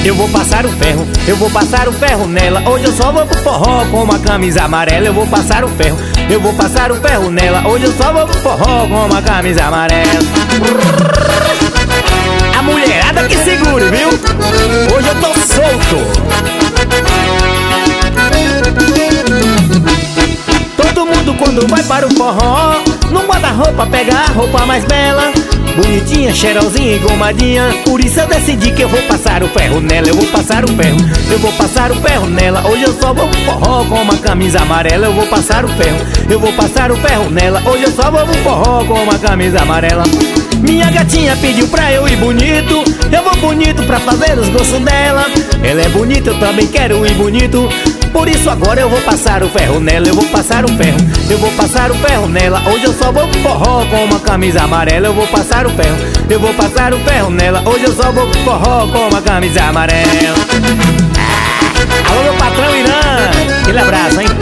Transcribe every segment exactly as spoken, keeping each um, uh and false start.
eu vou passar o ferro, eu vou passar o ferro nela. Hoje eu só vou pro forró com uma camisa amarela. Eu vou passar o ferro, eu vou passar o ferro nela. Hoje eu só vou pro forró com uma camisa amarela. A mulherada que segure, viu? Hoje eu tô solto. Todo mundo quando vai para o forró não guarda roupa, pega a roupa mais bela, bonitinha, cheirosinha e gomadinha. Por isso eu decidi que eu vou passar o ferro nela. Eu vou passar o ferro, eu vou passar o ferro nela. Hoje eu só vou pro forró com uma camisa amarela. Eu vou passar o ferro, eu vou passar o ferro nela. Hoje eu só vou pro forró com uma camisa amarela. Minha gatinha pediu pra eu ir bonito, eu vou bonito pra fazer os gostos dela. Ela é bonita, eu também quero ir bonito. Por isso agora eu vou passar o ferro nela. Eu vou passar o ferro, eu vou passar o ferro nela. Hoje eu só vou pro forró com uma camisa amarela. Eu vou passar o ferro, eu vou passar o ferro nela. Hoje eu só vou pro forró com uma camisa amarela. Ah, alô meu patrão Irã, aquele abraço, hein?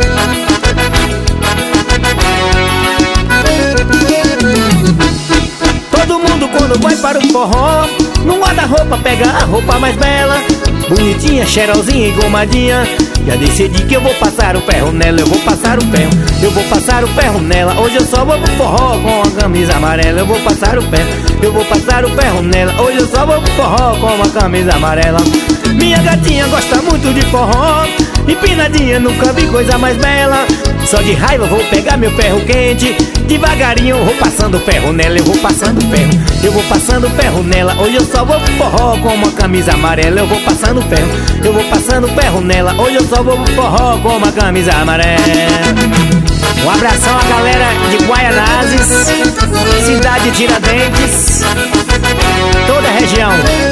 Todo mundo quando vai para o forró não guarda roupa, pega a roupa mais bela, bonitinha, cheirosinha e gomadinha. Já decidi que eu vou passar o ferro nela. Eu vou passar o ferro, eu vou passar o ferro nela. Hoje eu só vou pro forró com a camisa amarela. Eu vou passar o ferro, eu vou passar o ferro nela. Hoje eu só vou pro forró com uma camisa amarela. Minha gatinha gosta muito de forró, empinadinha, nunca vi coisa mais bela. Só de raiva vou pegar meu ferro quente, devagarinho eu vou passando o ferro nela. Eu vou passando o ferro, eu vou passando o ferro nela. Hoje eu só vou pro forró com uma camisa amarela. Eu vou passando o ferro, eu vou passando o ferro nela. Hoje eu só vou pro forró com uma camisa amarela. Um abração à galera de Guaianazes, cidade de Tiradentes, toda a região.